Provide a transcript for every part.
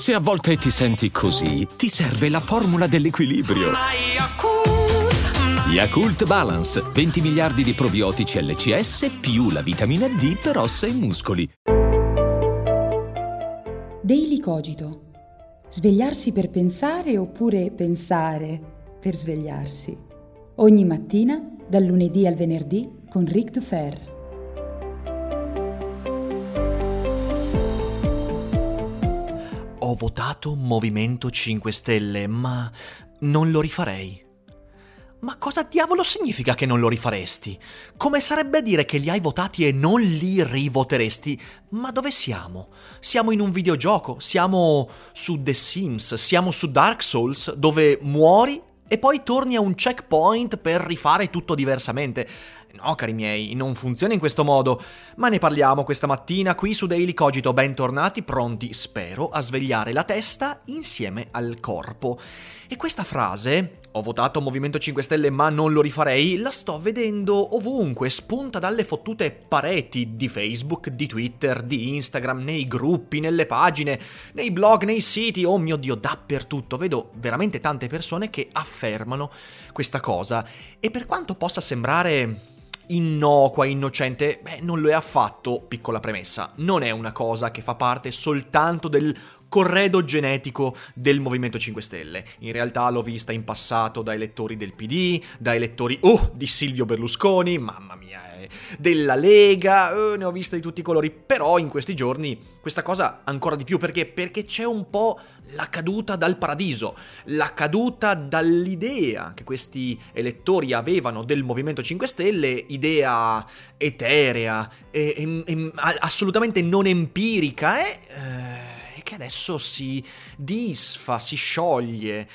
Se a volte ti senti così, ti serve la formula dell'equilibrio. Yakult Balance, 20 miliardi di probiotici LCS più la vitamina D per ossa e muscoli. Daily Cogito. Svegliarsi per pensare oppure pensare per svegliarsi. Ogni mattina, dal lunedì al venerdì, con Ric Dufer. Ho votato Movimento 5 Stelle, ma non lo rifarei. Ma cosa diavolo significa che non lo rifaresti? Come sarebbe a dire che li hai votati e non li rivoteresti? Ma dove siamo? Siamo in un videogioco? Siamo su The Sims? Siamo su Dark Souls, dove muori e poi torni a un checkpoint per rifare tutto diversamente? No, cari miei, non funziona in questo modo. Ma ne parliamo questa mattina qui su Daily Cogito. Bentornati, pronti, spero, a svegliare la testa insieme al corpo. E questa frase, ho votato Movimento 5 Stelle ma non lo rifarei, la sto vedendo ovunque, spunta dalle fottute pareti di Facebook, di Twitter, di Instagram, nei gruppi, nelle pagine, nei blog, nei siti, oh mio Dio, dappertutto. Vedo veramente tante persone che affermano questa cosa. E per quanto possa sembrare innocua, innocente, non lo è affatto, piccola premessa. Non è una cosa che fa parte soltanto del corredo genetico del Movimento 5 Stelle. In realtà l'ho vista in passato da elettori del PD, da elettori di Silvio Berlusconi, mamma mia, della Lega, ne ho viste di tutti i colori. Però in questi giorni questa cosa ancora di più, perché c'è un po' la caduta dal paradiso, la caduta dall'idea che questi elettori avevano del Movimento 5 Stelle, idea eterea, assolutamente non empirica, che adesso si disfa, si scioglie.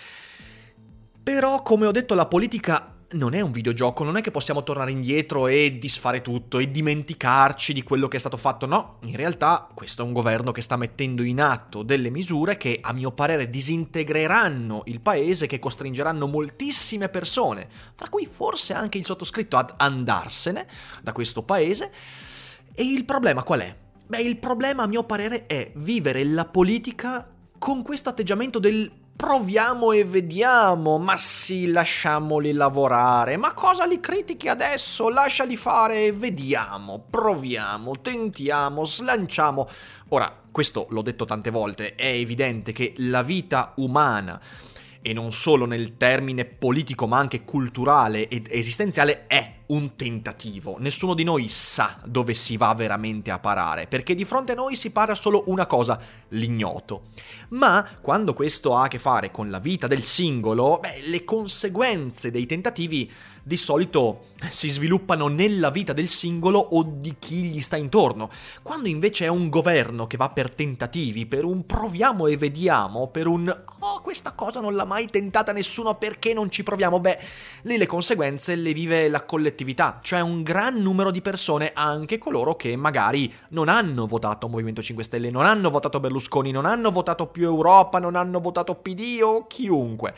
Però, come ho detto, la politica non è un videogioco, non è che possiamo tornare indietro e disfare tutto e dimenticarci di quello che è stato fatto. No, in realtà questo è un governo che sta mettendo in atto delle misure che, a mio parere, disintegreranno il paese, che costringeranno moltissime persone, fra cui forse anche il sottoscritto, ad andarsene da questo paese. E il problema qual è? Il problema, a mio parere, è vivere la politica con questo atteggiamento del proviamo e vediamo, ma sì, lasciamoli lavorare, ma cosa li critichi adesso? Lasciali fare e vediamo, proviamo, tentiamo, slanciamo. Ora, questo l'ho detto tante volte, è evidente che la vita umana, e non solo nel termine politico ma anche culturale ed esistenziale, è un tentativo. Nessuno di noi sa dove si va veramente a parare, perché di fronte a noi si para solo una cosa, l'ignoto. Ma quando questo ha a che fare con la vita del singolo, le conseguenze dei tentativi di solito si sviluppano nella vita del singolo o di chi gli sta intorno. Quando invece è un governo che va per tentativi, per un proviamo e vediamo, per un questa cosa non l'ha mai tentata nessuno, perché non ci proviamo? Lì le conseguenze le vive la collettività, cioè un gran numero di persone, anche coloro che magari non hanno votato Movimento 5 Stelle, non hanno votato Berlusconi, non hanno votato più Europa, non hanno votato PD o chiunque.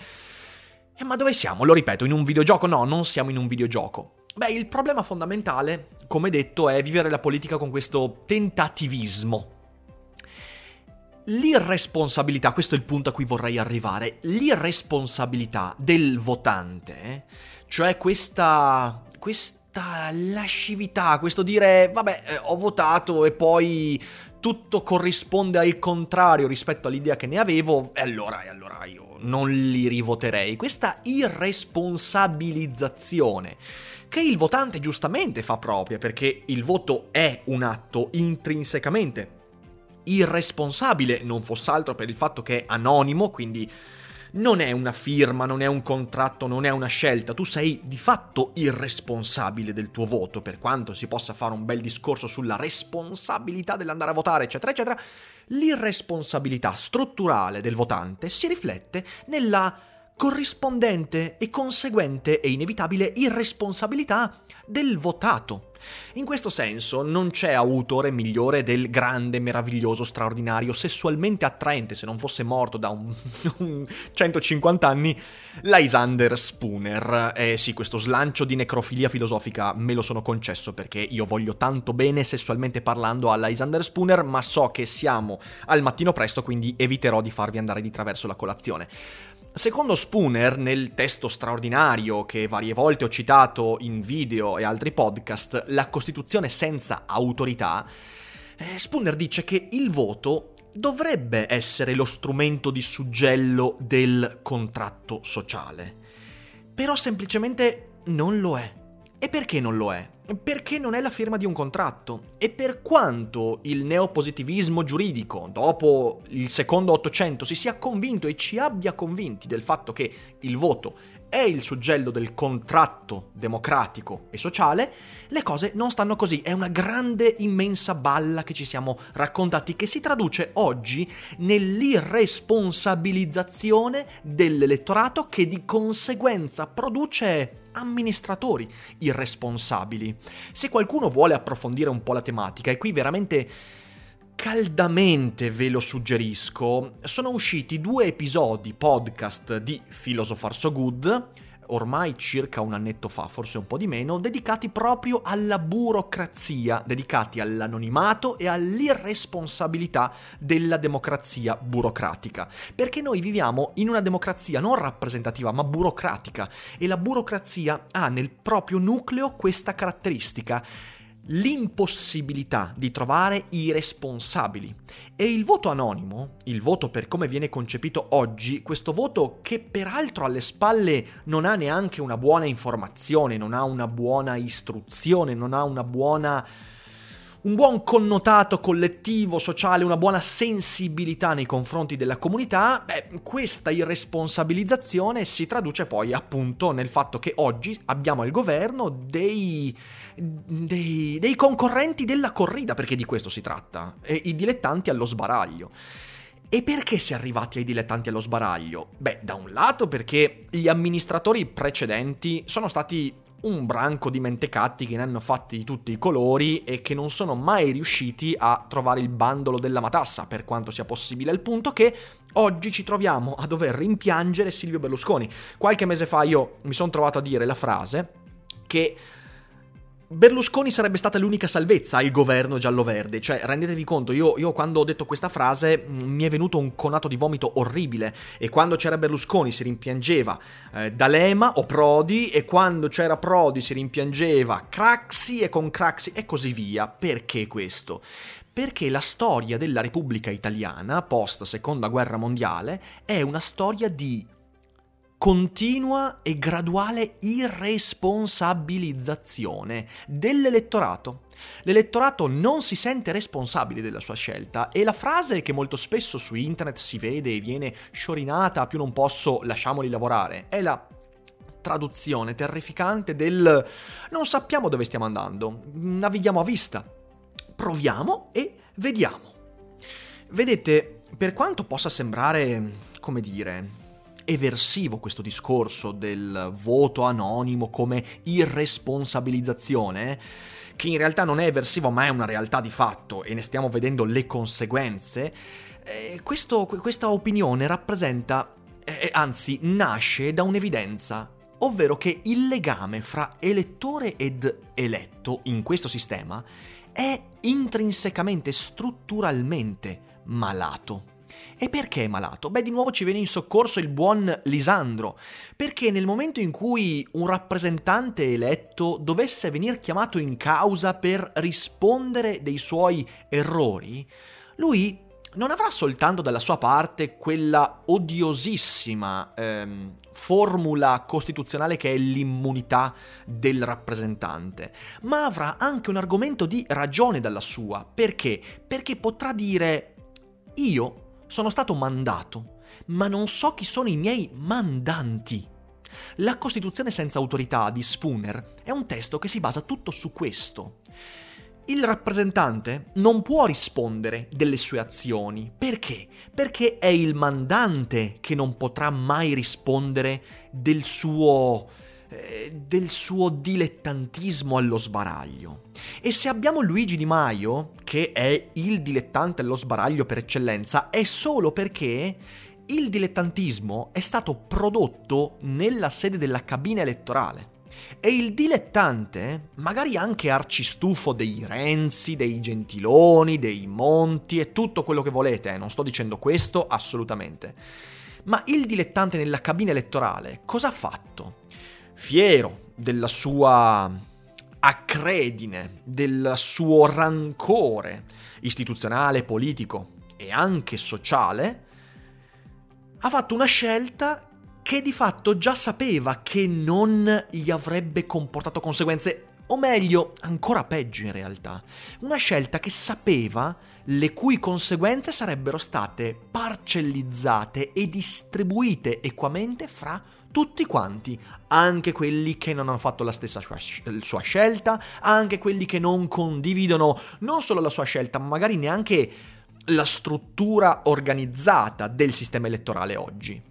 Ma dove siamo? Lo ripeto, in un videogioco? No, non siamo in un videogioco. Il problema fondamentale, come detto, è vivere la politica con questo tentativismo. L'irresponsabilità, questo è il punto a cui vorrei arrivare, l'irresponsabilità del votante, cioè questa lascività, questo dire ho votato e poi tutto corrisponde al contrario rispetto all'idea che ne avevo, e allora io non li rivoterei. Questa irresponsabilizzazione che il votante giustamente fa propria, perché il voto è un atto intrinsecamente irresponsabile, non fosse altro per il fatto che è anonimo, quindi non è una firma, non è un contratto, non è una scelta. Tu sei di fatto irresponsabile del tuo voto, per quanto si possa fare un bel discorso sulla responsabilità dell'andare a votare, eccetera, eccetera. L'irresponsabilità strutturale del votante si riflette nella corrispondente e conseguente e inevitabile irresponsabilità del votato. In questo senso non c'è autore migliore del grande, meraviglioso, straordinario, sessualmente attraente, se non fosse morto da un 150 anni, Lysander Spooner. Sì, questo slancio di necrofilia filosofica me lo sono concesso perché io voglio tanto bene sessualmente parlando a Lysander Spooner, ma so che siamo al mattino presto, quindi eviterò di farvi andare di traverso la colazione. Secondo Spooner, nel testo straordinario che varie volte ho citato in video e altri podcast, La Costituzione senza autorità, Spooner dice che il voto dovrebbe essere lo strumento di suggello del contratto sociale. Però semplicemente non lo è. E perché non lo è? Perché non è la firma di un contratto. E per quanto il neopositivismo giuridico, dopo il secondo Ottocento, si sia convinto e ci abbia convinti del fatto che il voto è il suggello del contratto democratico e sociale, le cose non stanno così. È una grande, immensa balla che ci siamo raccontati, che si traduce oggi nell'irresponsabilizzazione dell'elettorato, che di conseguenza produce amministratori irresponsabili. Se qualcuno vuole approfondire un po' la tematica, e qui veramente caldamente ve lo suggerisco, sono usciti 2 episodi podcast di Philosopher So Good, ormai circa un annetto fa, forse un po' di meno, dedicati proprio alla burocrazia, dedicati all'anonimato e all'irresponsabilità della democrazia burocratica. Perché noi viviamo in una democrazia non rappresentativa, ma burocratica, e la burocrazia ha nel proprio nucleo questa caratteristica: l'impossibilità di trovare i responsabili. E il voto anonimo, il voto per come viene concepito oggi, questo voto che peraltro alle spalle non ha neanche una buona informazione, non ha una buona istruzione, non ha un buon connotato collettivo, sociale, una buona sensibilità nei confronti della comunità, questa irresponsabilizzazione si traduce poi appunto nel fatto che oggi abbiamo al governo dei concorrenti della corrida, perché di questo si tratta, i dilettanti allo sbaraglio. E perché si è arrivati ai dilettanti allo sbaraglio? Da un lato perché gli amministratori precedenti sono stati un branco di mentecatti che ne hanno fatti di tutti i colori e che non sono mai riusciti a trovare il bandolo della matassa, per quanto sia possibile, al punto che oggi ci troviamo a dover rimpiangere Silvio Berlusconi. Qualche mese fa io mi sono trovato a dire la frase che Berlusconi sarebbe stata l'unica salvezza al governo giallo-verde. Cioè, rendetevi conto, io quando ho detto questa frase mi è venuto un conato di vomito orribile, e quando c'era Berlusconi si rimpiangeva D'Alema o Prodi, e quando c'era Prodi si rimpiangeva Craxi, e con Craxi e così via. Perché questo? Perché la storia della Repubblica Italiana post Seconda Guerra Mondiale è una storia di continua e graduale irresponsabilizzazione dell'elettorato. L'elettorato non si sente responsabile della sua scelta, e la frase che molto spesso su internet si vede e viene sciorinata a più non posso, lasciamoli lavorare, è la traduzione terrificante del non sappiamo dove stiamo andando, navighiamo a vista, proviamo e vediamo. Vedete, per quanto possa sembrare, come dire, eversivo questo discorso del voto anonimo come irresponsabilizzazione, che in realtà non è eversivo ma è una realtà di fatto e ne stiamo vedendo le conseguenze, questa opinione rappresenta, anzi nasce da un'evidenza, ovvero che il legame fra elettore ed eletto in questo sistema è intrinsecamente, strutturalmente malato. E perché è malato? Di nuovo ci viene in soccorso il buon Lisandro, perché nel momento in cui un rappresentante eletto dovesse venir chiamato in causa per rispondere dei suoi errori, lui non avrà soltanto dalla sua parte quella odiosissima formula costituzionale che è l'immunità del rappresentante, ma avrà anche un argomento di ragione dalla sua. Perché? Perché potrà dire: io sono stato mandato, ma non so chi sono i miei mandanti. La Costituzione senza autorità di Spooner è un testo che si basa tutto su questo. Il rappresentante non può rispondere delle sue azioni. Perché? Perché è il mandante che non potrà mai rispondere del suo dilettantismo allo sbaraglio. E se abbiamo Luigi Di Maio, che è il dilettante allo sbaraglio per eccellenza, è solo perché il dilettantismo è stato prodotto nella sede della cabina elettorale. E il dilettante, magari anche arcistufo dei Renzi, dei Gentiloni, dei Monti e tutto quello che volete, non sto dicendo questo assolutamente, ma il dilettante nella cabina elettorale cosa ha fatto? Fiero della sua acredine, del suo rancore istituzionale, politico e anche sociale, ha fatto una scelta che di fatto già sapeva che non gli avrebbe comportato conseguenze, o meglio, ancora peggio in realtà. Una scelta che sapeva le cui conseguenze sarebbero state parcellizzate e distribuite equamente fra tutti quanti, anche quelli che non hanno fatto la stessa sua scelta, anche quelli che non condividono non solo la sua scelta, ma magari neanche la struttura organizzata del sistema elettorale oggi.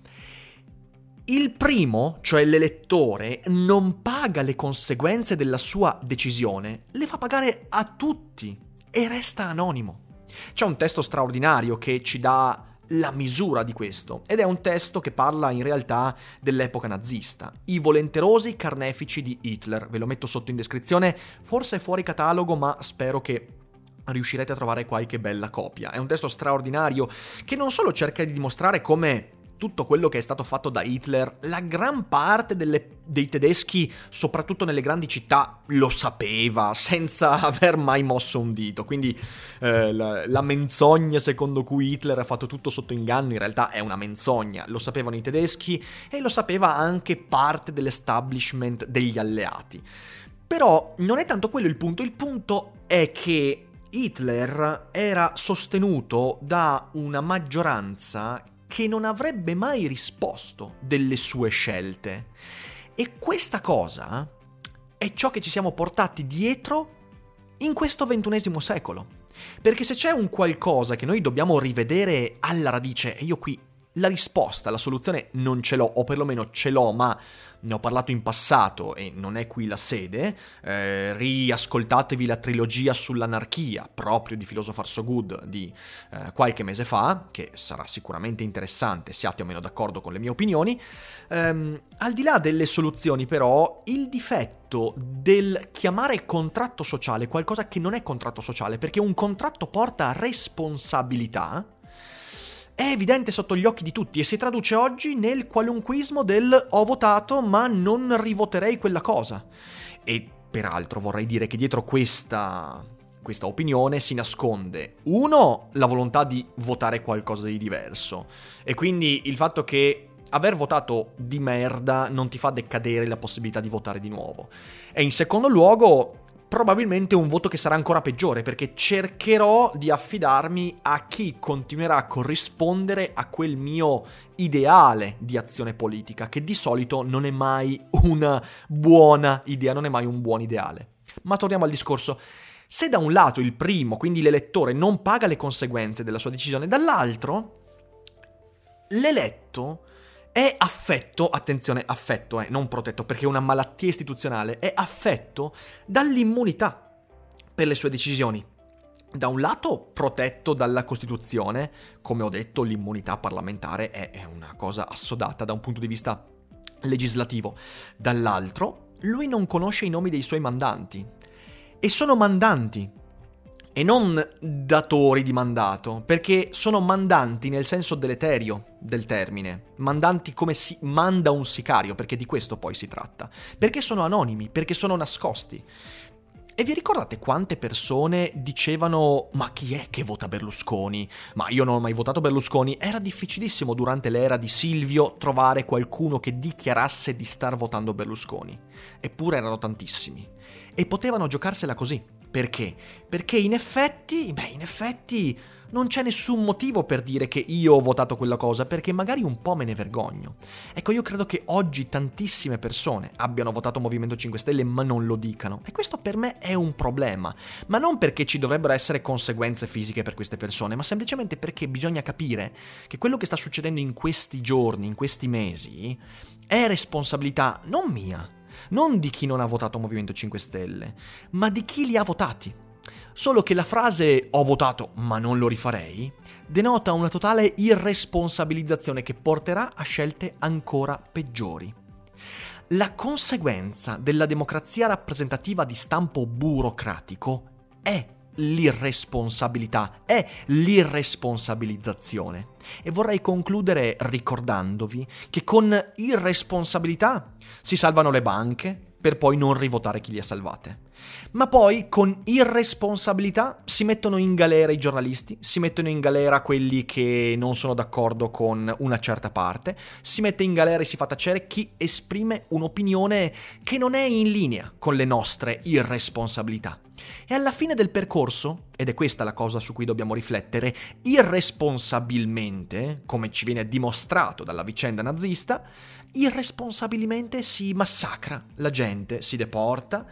Il primo, cioè l'elettore, non paga le conseguenze della sua decisione, le fa pagare a tutti e resta anonimo. C'è un testo straordinario che ci dà la misura di questo, ed è un testo che parla in realtà dell'epoca nazista, I volenterosi carnefici di Hitler. Ve lo metto sotto in descrizione, forse è fuori catalogo, ma spero che riuscirete a trovare qualche bella copia. È un testo straordinario che non solo cerca di dimostrare come tutto quello che è stato fatto da Hitler, la gran parte dei tedeschi, soprattutto nelle grandi città, lo sapeva senza aver mai mosso un dito. Quindi la menzogna secondo cui Hitler ha fatto tutto sotto inganno in realtà è una menzogna. Lo sapevano i tedeschi e lo sapeva anche parte dell'establishment degli alleati. Però non è tanto quello il punto è che Hitler era sostenuto da una maggioranza che non avrebbe mai risposto delle sue scelte. E questa cosa è ciò che ci siamo portati dietro in questo XXI secolo. Perché se c'è un qualcosa che noi dobbiamo rivedere alla radice, e io qui la risposta, la soluzione non ce l'ho, o perlomeno ce l'ho, ma ne ho parlato in passato e non è qui la sede, riascoltatevi la trilogia sull'anarchia, proprio di Philosopher So Good di qualche mese fa, che sarà sicuramente interessante, siate o meno d'accordo con le mie opinioni. Al di là delle soluzioni però, il difetto del chiamare contratto sociale qualcosa che non è contratto sociale, perché un contratto porta responsabilità, è evidente sotto gli occhi di tutti e si traduce oggi nel qualunquismo del ho votato ma non rivoterei quella cosa. E peraltro vorrei dire che dietro questa opinione si nasconde, uno, la volontà di votare qualcosa di diverso, e quindi il fatto che aver votato di merda non ti fa decadere la possibilità di votare di nuovo. E in secondo luogo, probabilmente un voto che sarà ancora peggiore, perché cercherò di affidarmi a chi continuerà a corrispondere a quel mio ideale di azione politica, che di solito non è mai una buona idea, non è mai un buon ideale. Ma torniamo al discorso. Se da un lato il primo, quindi l'elettore, non paga le conseguenze della sua decisione, dall'altro l'eletto è affetto, attenzione, affetto, non protetto, perché è una malattia istituzionale, è affetto dall'immunità per le sue decisioni. Da un lato protetto dalla Costituzione, come ho detto l'immunità parlamentare è una cosa assodata da un punto di vista legislativo. Dall'altro, lui non conosce i nomi dei suoi mandanti, e sono mandanti e non datori di mandato, perché sono mandanti nel senso deleterio del termine, mandanti come si manda un sicario, perché di questo poi si tratta, perché sono anonimi, perché sono nascosti. E vi ricordate quante persone dicevano ma chi è che vota Berlusconi? Ma io non ho mai votato Berlusconi. Era difficilissimo durante l'era di Silvio trovare qualcuno che dichiarasse di star votando Berlusconi, eppure erano tantissimi e potevano giocarsela così. Perché? Perché in effetti Non c'è nessun motivo per dire che io ho votato quella cosa, perché magari un po' me ne vergogno. Ecco, io credo che oggi tantissime persone abbiano votato Movimento 5 Stelle ma non lo dicano, e questo per me è un problema, ma non perché ci dovrebbero essere conseguenze fisiche per queste persone, ma semplicemente perché bisogna capire che quello che sta succedendo in questi giorni, in questi mesi, è responsabilità non mia, non di chi non ha votato Movimento 5 Stelle, ma di chi li ha votati. Solo che la frase "ho votato ma non lo rifarei" denota una totale irresponsabilizzazione che porterà a scelte ancora peggiori. La conseguenza della democrazia rappresentativa di stampo burocratico è l'irresponsabilità, è l'irresponsabilizzazione. E vorrei concludere ricordandovi che con irresponsabilità si salvano le banche per poi non rivotare chi li ha salvate. Ma poi con irresponsabilità si mettono in galera i giornalisti, si mettono in galera quelli che non sono d'accordo con una certa parte, si mette in galera e si fa tacere chi esprime un'opinione che non è in linea con le nostre irresponsabilità. E alla fine del percorso, ed è questa la cosa su cui dobbiamo riflettere, irresponsabilmente, come ci viene dimostrato dalla vicenda nazista, irresponsabilmente si massacra la gente, si deporta,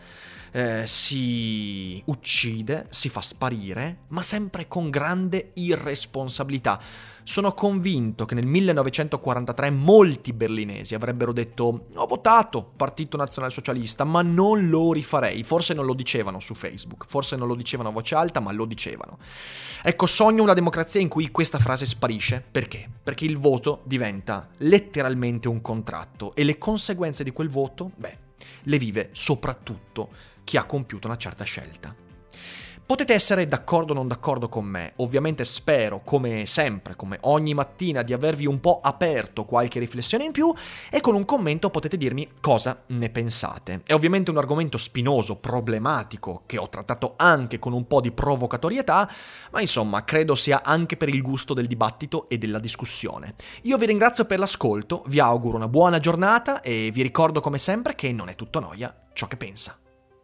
si uccide, si fa sparire, ma sempre con grande irresponsabilità. Sono convinto che nel 1943 molti berlinesi avrebbero detto "ho votato Partito Nazionalsocialista, ma non lo rifarei". Forse non lo dicevano su Facebook, forse non lo dicevano a voce alta, ma lo dicevano. Ecco, sogno una democrazia in cui questa frase sparisce. Perché? Perché il voto diventa letteralmente un contratto e le conseguenze di quel voto, le vive soprattutto chi ha compiuto una certa scelta. Potete essere d'accordo o non d'accordo con me, ovviamente spero, come sempre, come ogni mattina, di avervi un po' aperto qualche riflessione in più, e con un commento potete dirmi cosa ne pensate. È ovviamente un argomento spinoso, problematico, che ho trattato anche con un po' di provocatorietà, ma insomma credo sia anche per il gusto del dibattito e della discussione. Io vi ringrazio per l'ascolto, vi auguro una buona giornata e vi ricordo come sempre che non è tutto noia ciò che pensa.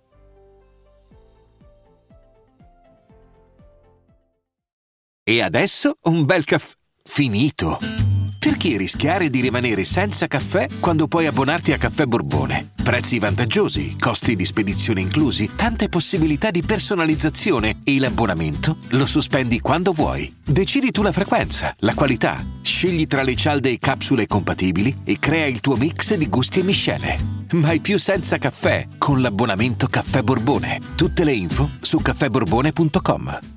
E adesso un bel caffè finito. Perché rischiare di rimanere senza caffè quando puoi abbonarti a Caffè Borbone? Prezzi vantaggiosi, costi di spedizione inclusi, tante possibilità di personalizzazione e l'abbonamento lo sospendi quando vuoi. Decidi tu la frequenza, la qualità, scegli tra le cialde e capsule compatibili e crea il tuo mix di gusti e miscele. Mai più senza caffè con l'abbonamento Caffè Borbone. Tutte le info su caffèborbone.com.